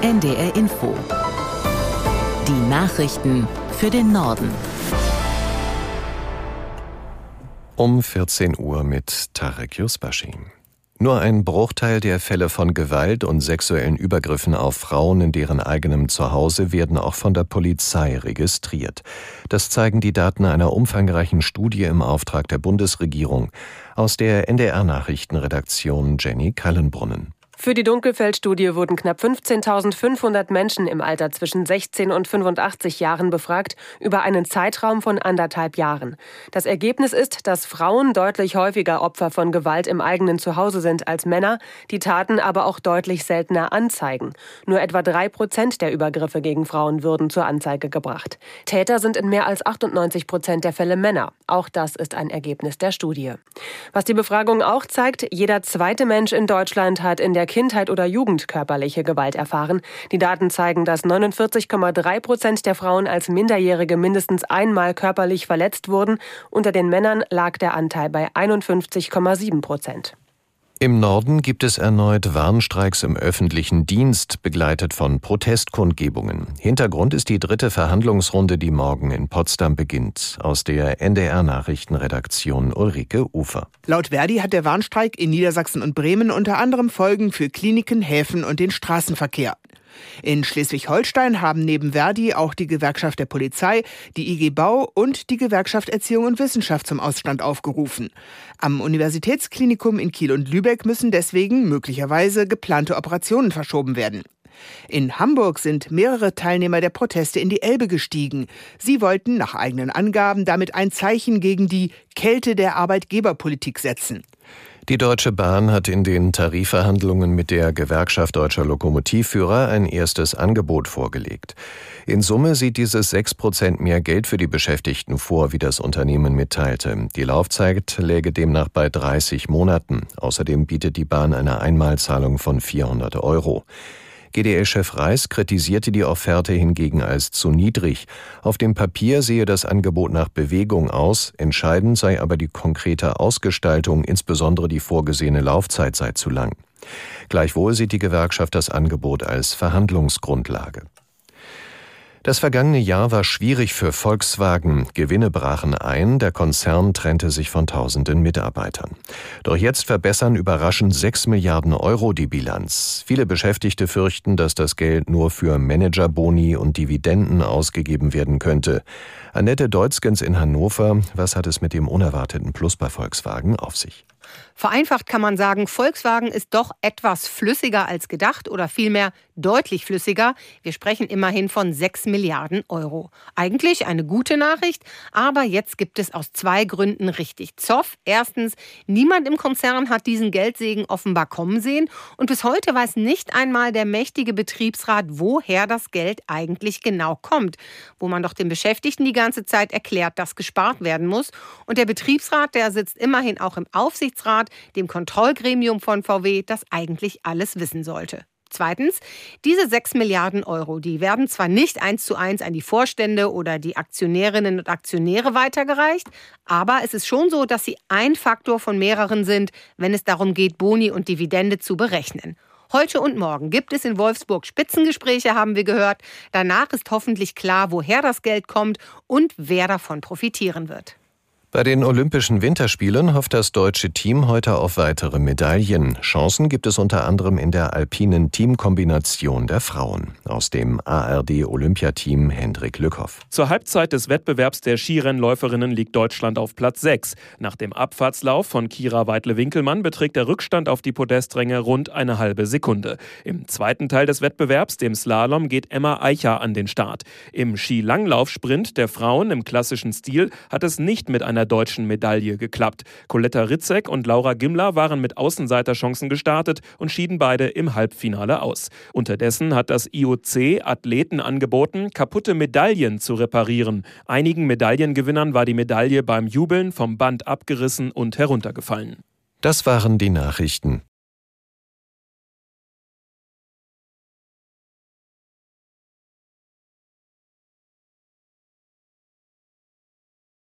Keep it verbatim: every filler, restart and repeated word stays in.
N D R Info. Die Nachrichten für den Norden. Um vierzehn Uhr mit Tarek Yusbashi. Nur ein Bruchteil der Fälle von Gewalt und sexuellen Übergriffen auf Frauen in deren eigenem Zuhause werden auch von der Polizei registriert. Das zeigen die Daten einer umfangreichen Studie im Auftrag der Bundesregierung. Aus der N D R-Nachrichtenredaktion Jenny Kallenbrunnen. Für die Dunkelfeld-Studie wurden knapp fünfzehntausendfünfhundert Menschen im Alter zwischen sechzehn und fünfundachtzig Jahren befragt, über einen Zeitraum von anderthalb Jahren. Das Ergebnis ist, dass Frauen deutlich häufiger Opfer von Gewalt im eigenen Zuhause sind als Männer, die Taten aber auch deutlich seltener anzeigen. Nur etwa drei Prozent der Übergriffe gegen Frauen würden zur Anzeige gebracht. Täter sind in mehr als achtundneunzig Prozent der Fälle Männer. Auch das ist ein Ergebnis der Studie. Was die Befragung auch zeigt, jeder zweite Mensch in Deutschland hat in der Kindheit oder Jugend körperliche Gewalt erfahren. Die Daten zeigen, dass neunundvierzig Komma drei Prozent der Frauen als Minderjährige mindestens einmal körperlich verletzt wurden. Unter den Männern lag der Anteil bei einundfünfzig Komma sieben Prozent. Im Norden gibt es erneut Warnstreiks im öffentlichen Dienst, begleitet von Protestkundgebungen. Hintergrund ist die dritte Verhandlungsrunde, die morgen in Potsdam beginnt. Aus der N D R-Nachrichtenredaktion Ulrike Ufer. Laut Verdi hat der Warnstreik in Niedersachsen und Bremen unter anderem Folgen für Kliniken, Häfen und den Straßenverkehr. In Schleswig-Holstein haben neben Verdi auch die Gewerkschaft der Polizei, die I G Bau und die Gewerkschaft Erziehung und Wissenschaft zum Ausstand aufgerufen. Am Universitätsklinikum in Kiel und Lübeck müssen deswegen möglicherweise geplante Operationen verschoben werden. In Hamburg sind mehrere Teilnehmer der Proteste in die Elbe gestiegen. Sie wollten nach eigenen Angaben damit ein Zeichen gegen die Kälte der Arbeitgeberpolitik setzen. Die Deutsche Bahn hat in den Tarifverhandlungen mit der Gewerkschaft Deutscher Lokomotivführer ein erstes Angebot vorgelegt. In Summe sieht dieses sechs Prozent mehr Geld für die Beschäftigten vor, wie das Unternehmen mitteilte. Die Laufzeit läge demnach bei dreißig Monaten. Außerdem bietet die Bahn eine Einmalzahlung von vierhundert Euro. G D L-Chef Reis kritisierte die Offerte hingegen als zu niedrig. Auf dem Papier sehe das Angebot nach Bewegung aus, entscheidend sei aber die konkrete Ausgestaltung, insbesondere die vorgesehene Laufzeit sei zu lang. Gleichwohl sieht die Gewerkschaft das Angebot als Verhandlungsgrundlage. Das vergangene Jahr war schwierig für Volkswagen. Gewinne brachen ein, der Konzern trennte sich von tausenden Mitarbeitern. Doch jetzt verbessern überraschend sechs Milliarden Euro die Bilanz. Viele Beschäftigte fürchten, dass das Geld nur für Managerboni und Dividenden ausgegeben werden könnte. Annette Deutzgens in Hannover, was hat es mit dem unerwarteten Plus bei Volkswagen auf sich? Vereinfacht kann man sagen, Volkswagen ist doch etwas flüssiger als gedacht oder vielmehr deutlich flüssiger. Wir sprechen immerhin von sechs Milliarden Euro. Eigentlich eine gute Nachricht, aber jetzt gibt es aus zwei Gründen richtig Zoff. Erstens, niemand im Konzern hat diesen Geldsegen offenbar kommen sehen und bis heute weiß nicht einmal der mächtige Betriebsrat, woher das Geld eigentlich genau kommt. Wo man doch den Beschäftigten die ganze Zeit erklärt, dass gespart werden muss. Und der Betriebsrat, der sitzt immerhin auch im Aufsichtsrat, dem Kontrollgremium von V W, das eigentlich alles wissen sollte. Zweitens, diese sechs Milliarden Euro, die werden zwar nicht eins zu eins an die Vorstände oder die Aktionärinnen und Aktionäre weitergereicht, aber es ist schon so, dass sie ein Faktor von mehreren sind, wenn es darum geht, Boni und Dividende zu berechnen. Heute und morgen gibt es in Wolfsburg Spitzengespräche, haben wir gehört. Danach ist hoffentlich klar, woher das Geld kommt und wer davon profitieren wird. Bei den Olympischen Winterspielen hofft das deutsche Team heute auf weitere Medaillen. Chancen gibt es unter anderem in der alpinen Teamkombination der Frauen. Aus dem A R D-Olympiateam Hendrik Lückhoff. Zur Halbzeit des Wettbewerbs der Skirennläuferinnen liegt Deutschland auf Platz sechs. Nach dem Abfahrtslauf von Kira Weidle-Winkelmann beträgt der Rückstand auf die Podestränge rund eine halbe Sekunde. Im zweiten Teil des Wettbewerbs, dem Slalom, geht Emma Eicher an den Start. Im Skilanglaufsprint der Frauen im klassischen Stil hat es nicht mit einer deutschen Medaille geklappt. Coletta Ritzek und Laura Gimler waren mit Außenseiterchancen gestartet und schieden beide im Halbfinale aus. Unterdessen hat das I O C Athleten angeboten, kaputte Medaillen zu reparieren. Einigen Medaillengewinnern war die Medaille beim Jubeln vom Band abgerissen und heruntergefallen. Das waren die Nachrichten.